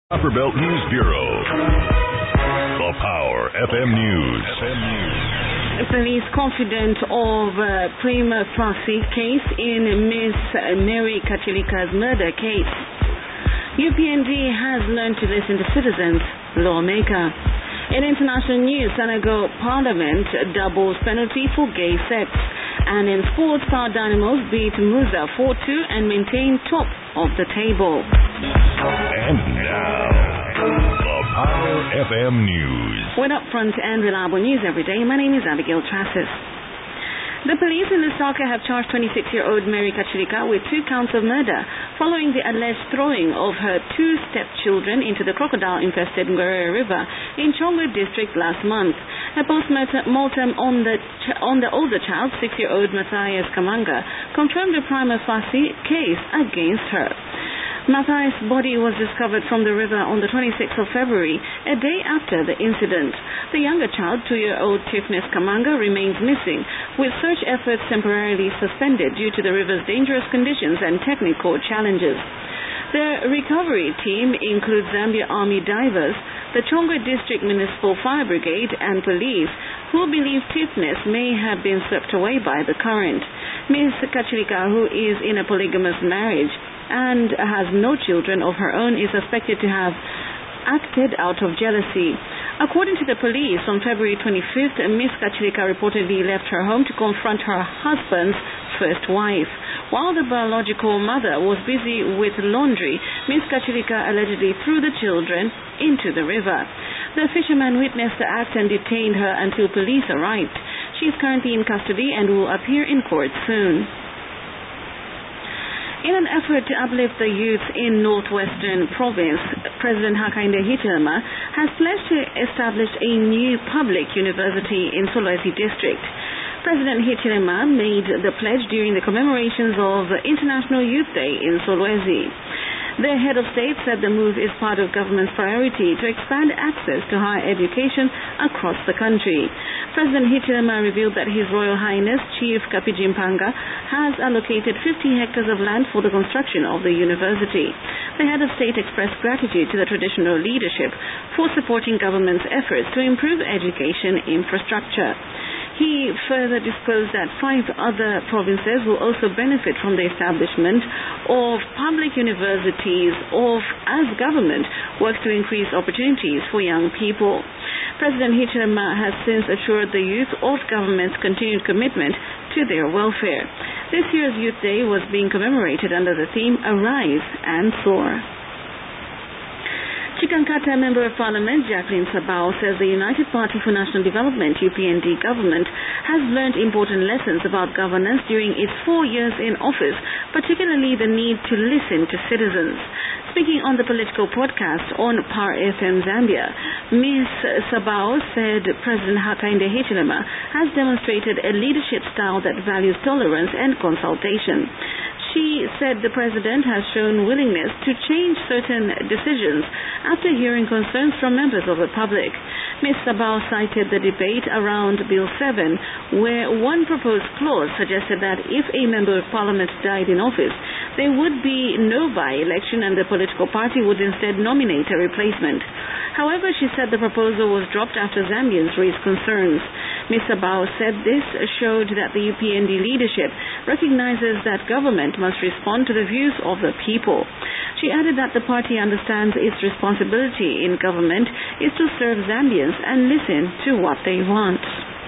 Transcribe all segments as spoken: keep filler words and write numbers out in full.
Upperbelt News Bureau. The Power F M News. F M News. Police confident of uh, prima facie case in Miss Mary Kachilika's murder case. U P N D has learned to listen to citizens, lawmaker. In international news, Senegal Parliament doubles penalty for gay sex. And in sports, Star Dynamos beat Musa four two and maintain top of the table. And now, the Power F M News. With upfront and reliable news every day, my name is Abigail Trassis. The police in Lusaka have charged twenty-six-year-old Mary Kachilika with two counts of murder following the alleged throwing of her two stepchildren into the crocodile-infested Ngorere River in Chongwe district last month. A post-mortem on the ch- on the older child, six-year-old Matthias Kamanga, confirmed a prima facie case against her. Matthias' body was discovered from the river on the twenty-sixth of February, a day after the incident. The younger child, two-year-old Tifnis Kamanga, remains missing, with search efforts temporarily suspended due to the river's dangerous conditions and technical challenges. The recovery team includes Zambia Army divers, the Chongwe District Municipal Fire Brigade, and police, who believe Tifnis may have been swept away by the current. Miss Kachilika, who is in a polygamous marriage and has no children of her own, is suspected to have acted out of jealousy. According to the police, on February twenty-fifth, Miss Kachilika reportedly left her home to confront her husband's first wife. While the biological mother was busy with laundry, Miss Kachilika allegedly threw the children into the river. The fisherman witnessed the act and detained her until police arrived. She is currently in custody and will appear in court soon. In an effort to uplift the youth in northwestern province, President Hakainde Hichilema has pledged to establish a new public university in Solwezi district. President Hichilema made the pledge during the commemorations of International Youth Day in Solwezi. The head of state said the move is part of government's priority to expand access to higher education across the country. President Hichilema revealed that His Royal Highness Chief Kapijimpanga has allocated fifty hectares of land for the construction of the university. The head of state expressed gratitude to the traditional leadership for supporting government's efforts to improve education infrastructure. He further disclosed that five other provinces will also benefit from the establishment of public universities of, as government works to increase opportunities for young people. President Hichilema has since assured the youth of government's continued commitment to their welfare. This year's Youth Day was being commemorated under the theme Arise and Soar. Chikankata Member of Parliament Jacqueline Sabao says the United Party for National Development U P N D government has learned important lessons about governance during its four years in office, particularly the need to listen to citizens. Speaking on the political podcast on Power F M Zambia, Miz Sabao said President Hakainde Hichilema has demonstrated a leadership style that values tolerance and consultation. She said the president has shown willingness to change certain decisions after hearing concerns from members of the public. Miz Sabao cited the debate around Bill seven, where one proposed clause suggested that if a member of parliament died in office, there would be no by-election and the political party would instead nominate a replacement. However, she said the proposal was dropped after Zambians raised concerns. Miz Sabao said this showed that the U P N D leadership recognizes that government must respond to the views of the people. She added that the party understands its responsibility in government is to serve Zambians and listen to what they want.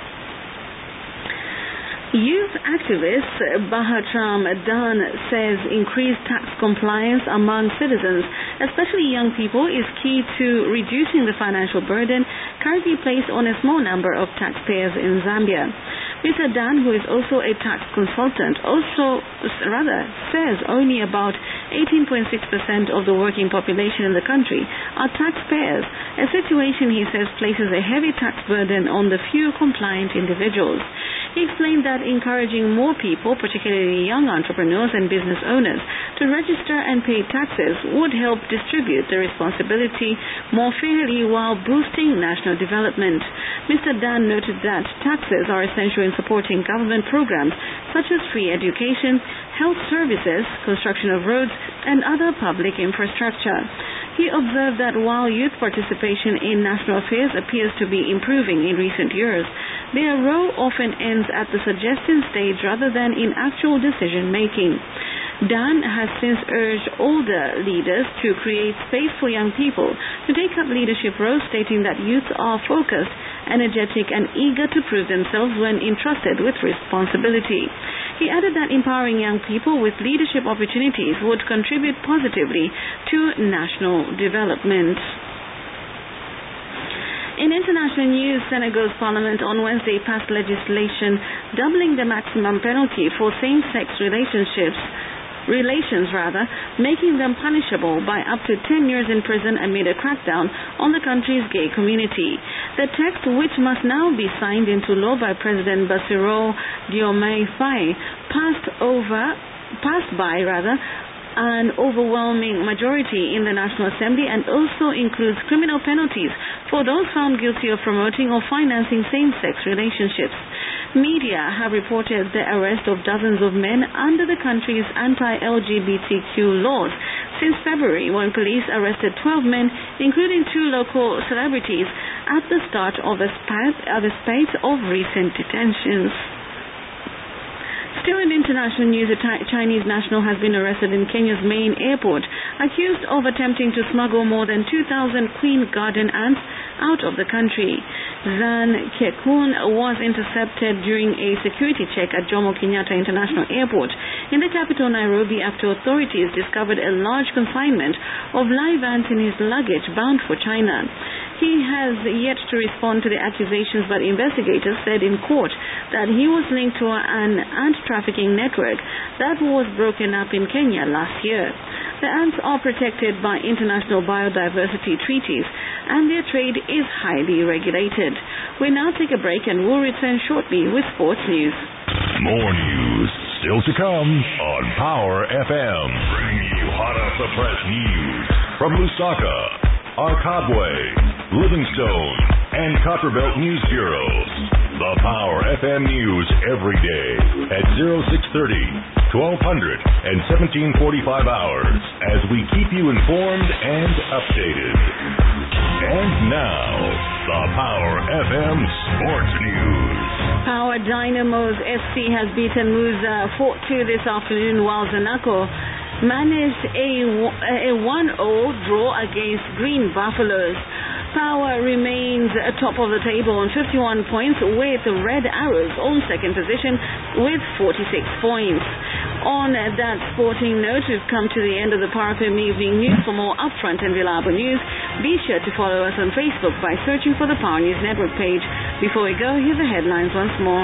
Youth activist Bahatram Dan says increased tax compliance among citizens, especially young people, is key to reducing the financial burden currently placed on a small number of taxpayers in Zambia. Mister Dan, who is also a tax consultant, also rather says only about eighteen point six percent of the working population in the country are taxpayers, a situation he says places a heavy tax burden on the few compliant individuals. He explained that encouraging more people, particularly young entrepreneurs and business owners, to register and pay taxes would help distribute the responsibility more fairly while boosting national development. Mister Dan noted that taxes are essential in supporting government programs such as free education, health services, construction of roads, and other public infrastructure. He observed that while youth participation in national affairs appears to be improving in recent years, their role often ends at the suggestion stage rather than in actual decision-making. Dan has since urged older leaders to create space for young people to take up leadership roles, stating that youth are focused, energetic and eager to prove themselves when entrusted with responsibility. He added that empowering young people with leadership opportunities would contribute positively to national development. In international news, Senegal's parliament on Wednesday passed legislation doubling the maximum penalty for same-sex relationships relations rather, making them punishable by up to ten years in prison amid a crackdown on the country's gay community. The text, which must now be signed into law by President Bassirou Diomaye Faye, passed over, passed by rather, an overwhelming majority in the National Assembly and also includes criminal penalties for those found guilty of promoting or financing same-sex relationships. Media have reported the arrest of dozens of men under the country's anti-L G B T Q laws since February, when police arrested twelve men, including two local celebrities, at the start of a spate, of a spate of recent detentions. Still in international news, a Chinese national has been arrested in Kenya's main airport, accused of attempting to smuggle more than two thousand queen garden ants out of the country. Zan Kekun was intercepted during a security check at Jomo Kenyatta International Airport in the capital Nairobi after authorities discovered a large consignment of live ants in his luggage bound for China. He has yet to respond to the accusations, but investigators said in court that he was linked to an ant trafficking network that was broken up in Kenya last year. The ants are protected by international biodiversity treaties, and their trade is highly regulated. We now take a break and we'll return shortly with sports news. More news still to come on Power F M. Bringing you hot off the press news from Lusaka, Arkabwe, Livingstone, and Copperbelt News Bureaus. The Power F M News every day at oh six thirty, twelve hundred, and seventeen forty-five hours as we keep you informed and updated. And now, the Power F M Sports News. Power Dynamos F C has beaten Muza four two this afternoon, while Zanaco managed a, a one oh draw against Green Buffaloes. Power remains atop of the table on fifty-one points, with Red Arrows on second position with forty-six points. On that sporting note, we've come to the end of the Power F M Evening News. For more upfront and reliable news, be sure to follow us on Facebook by searching for the Power News Network page. Before we go, here's the headlines once more.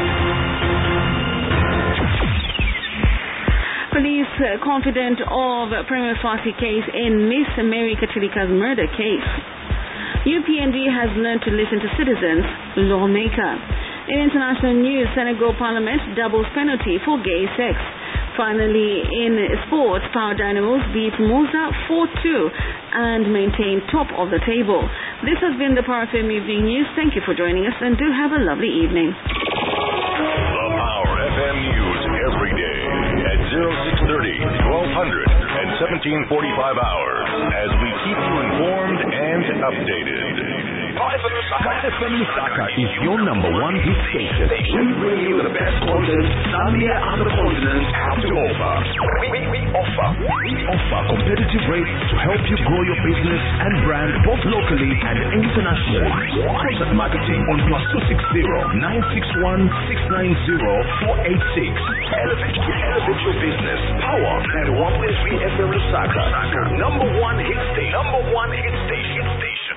Police uh, confident of prima facie case in Miss Mary Kachilika's murder case. U P N D has learned to listen to citizens, lawmaker. In international news, Senegal Parliament doubles penalty for gay sex. Finally, in sports, Power Dynamos beat Muza four two and maintain top of the table. This has been the Power F M Evening News. Thank you for joining us and do have a lovely evening. The Power F M News every day at oh six thirty, twelve hundred, and seventeen forty-five hours as we keep you informed and updated. Power F M Lusaka is your number one hit station. We bring you the best content Zambia and the continent have to offer. We, we, we offer we offer competitive rates to help you grow your business and brand both locally and internationally. Contact marketing on plus two six zero nine six one six nine zero four eight six. Elevate, elevate your business. Power ninety-one point three F M Lusaka. Number one hit station. Number one hit station. Station.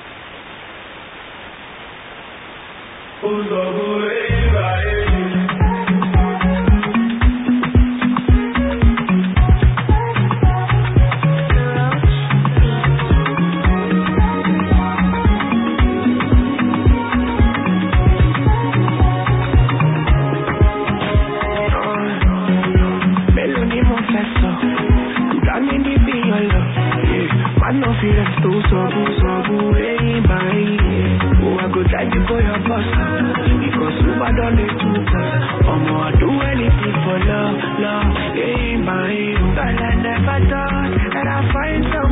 Because Uber don't let you pass. Oh, more, I do anything for love, love, ain't my hero. But I never thought that I'd find someone.